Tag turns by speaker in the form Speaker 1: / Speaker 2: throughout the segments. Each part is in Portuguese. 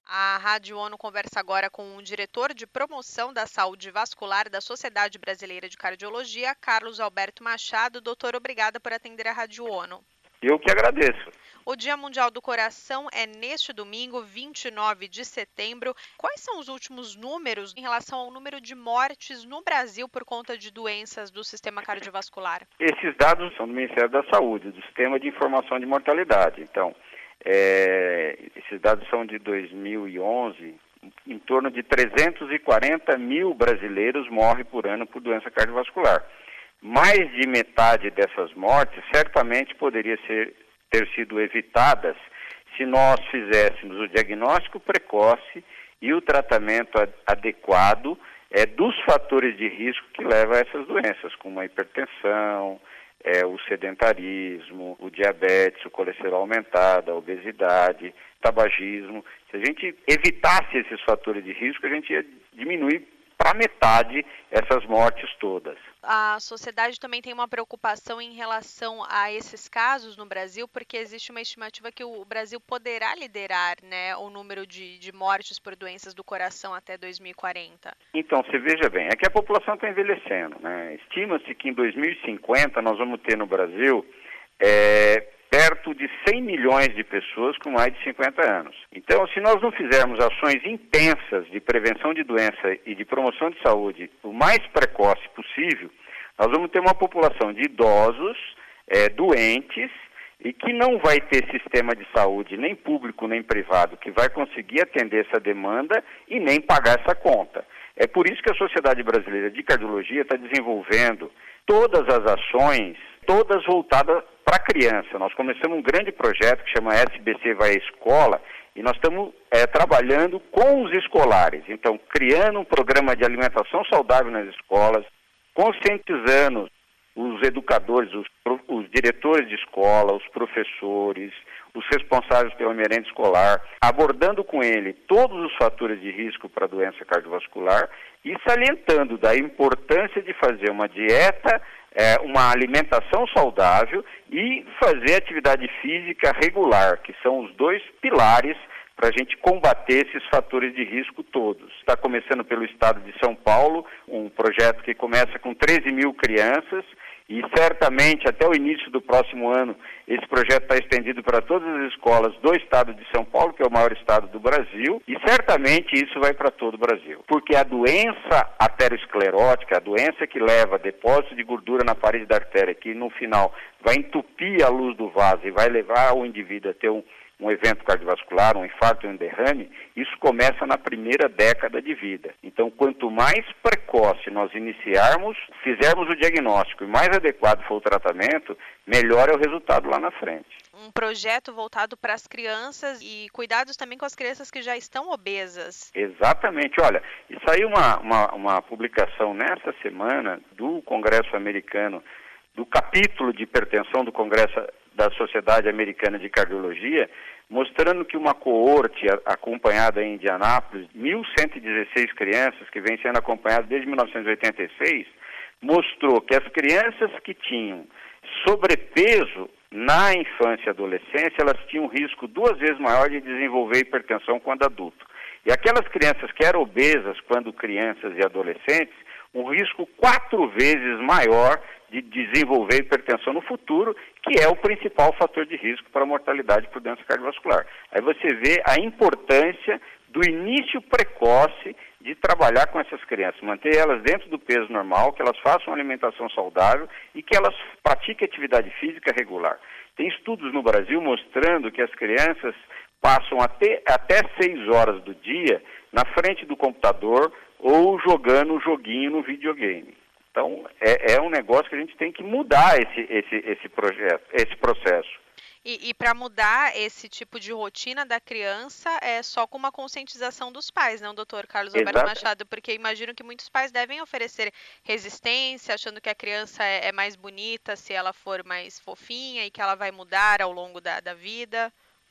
Speaker 1: A Rádio ONU conversa agora com o diretor de promoção da saúde vascular da Sociedade Brasileira de Cardiologia, Carlos Alberto Machado. Doutor, obrigada por atender a Rádio ONU.
Speaker 2: Eu que agradeço.
Speaker 1: O Dia Mundial do Coração é neste domingo, 29 de setembro. Quais são os últimos números em relação ao número de mortes no Brasil por conta de doenças do sistema cardiovascular?
Speaker 2: Esses dados são do Ministério da Saúde, do Sistema de Informação de Mortalidade. Então, esses dados são de 2011. Em torno de 340 mil brasileiros morrem por ano por doença cardiovascular. Mais de metade dessas mortes certamente poderia ter sido evitadas se nós fizéssemos o diagnóstico precoce e o tratamento adequado dos fatores de risco que levam a essas doenças, como a hipertensão, o sedentarismo, o diabetes, o colesterol aumentado, a obesidade, tabagismo. Se a gente evitasse esses fatores de risco, a gente ia diminuir para metade essas mortes todas.
Speaker 1: A sociedade também tem uma preocupação em relação a esses casos no Brasil, porque existe uma estimativa que o Brasil poderá liderar, né, o número de mortes por doenças do coração até 2040.
Speaker 2: Então, você veja bem, é que a população está envelhecendo, né? Estima-se que em 2050 nós vamos ter no Brasil perto de 100 milhões de pessoas com mais de 50 anos. Então, se nós não fizermos ações intensas de prevenção de doença e de promoção de saúde o mais precoce possível, nós vamos ter uma população de idosos, doentes, e que não vai ter sistema de saúde, nem público nem privado, que vai conseguir atender essa demanda e nem pagar essa conta. É por isso que a Sociedade Brasileira de Cardiologia está desenvolvendo todas as ações, todas voltadas para a criança. Nós começamos um grande projeto que chama SBC Vai à Escola e nós estamos trabalhando com os escolares. Então, criando um programa de alimentação saudável nas escolas, conscientizando os educadores, os diretores de escola, os professores, os responsáveis pela merenda escolar, abordando com ele todos os fatores de risco para a doença cardiovascular e salientando da importância de fazer uma dieta, uma alimentação saudável e fazer atividade física regular, que são os dois pilares para a gente combater esses fatores de risco todos. Está começando pelo estado de São Paulo, um projeto que começa com 13 mil crianças e certamente até o início do próximo ano esse projeto está estendido para todas as escolas do estado de São Paulo, que é o maior estado do Brasil, e certamente isso vai para todo o Brasil. Porque a doença aterosclerótica, a doença que leva depósito de gordura na parede da artéria, que no final vai entupir a luz do vaso e vai levar o indivíduo a ter um evento cardiovascular, um infarto, um derrame, isso começa na primeira década de vida. Então, quanto mais precoce nós iniciarmos, fizermos o diagnóstico e mais adequado for o tratamento, melhor é o resultado lá na frente.
Speaker 1: Um projeto voltado para as crianças e cuidados também com as crianças que já estão obesas.
Speaker 2: Exatamente. Olha, e saiu uma publicação nesta semana do Congresso Americano, do capítulo de hipertensão do Congresso da Sociedade Americana de Cardiologia, mostrando que uma coorte acompanhada em Indianápolis, 1.116 crianças que vem sendo acompanhadas desde 1986, mostrou que as crianças que tinham sobrepeso na infância e adolescência, elas tinham um risco 2 vezes maior de desenvolver hipertensão quando adulto. E aquelas crianças que eram obesas quando crianças e adolescentes, um risco 4 vezes maior de desenvolver hipertensão no futuro, que é o principal fator de risco para a mortalidade por doença cardiovascular. Aí você vê a importância do início precoce de trabalhar com essas crianças, manter elas dentro do peso normal, que elas façam uma alimentação saudável e que elas pratiquem atividade física regular. Tem estudos no Brasil mostrando que as crianças passam até 6 horas do dia na frente do computador ou jogando um joguinho no videogame. Então, é um negócio que a gente tem que mudar esse processo.
Speaker 1: E para mudar esse tipo de rotina da criança é só com uma conscientização dos pais, não, doutor Carlos Alberto Machado? Porque imagino que muitos pais devem oferecer resistência, achando que a criança é mais bonita se ela for mais fofinha e que ela vai mudar ao longo da vida.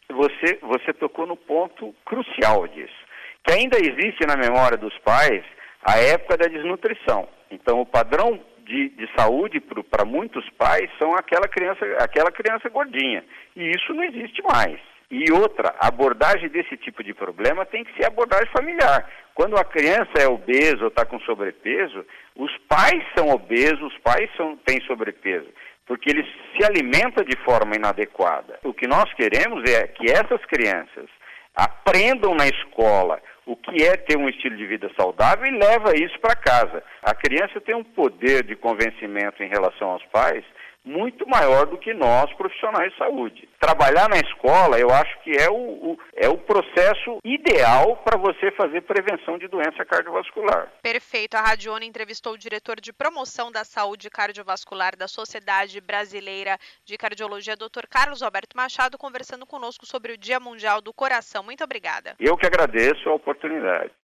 Speaker 2: Você tocou no ponto crucial disso, que ainda existe na memória dos pais a época da desnutrição. Então, o padrão de saúde para muitos pais são aquela criança gordinha. E isso não existe mais. E outra, a abordagem desse tipo de problema tem que ser abordagem familiar. Quando a criança é obesa ou está com sobrepeso, os pais são obesos, os pais têm sobrepeso, porque eles se alimentam de forma inadequada. O que nós queremos é que essas crianças aprendam na escola o que é ter um estilo de vida saudável e leva isso para casa. A criança tem um poder de convencimento em relação aos pais muito maior do que nós, profissionais de saúde. Trabalhar na escola, eu acho que é o processo ideal para você fazer prevenção de doença cardiovascular.
Speaker 1: Perfeito. A Rádio ONU entrevistou o diretor de promoção da saúde cardiovascular da Sociedade Brasileira de Cardiologia, Dr. Carlos Alberto Machado, conversando conosco sobre o Dia Mundial do Coração. Muito obrigada.
Speaker 2: Eu que agradeço a oportunidade.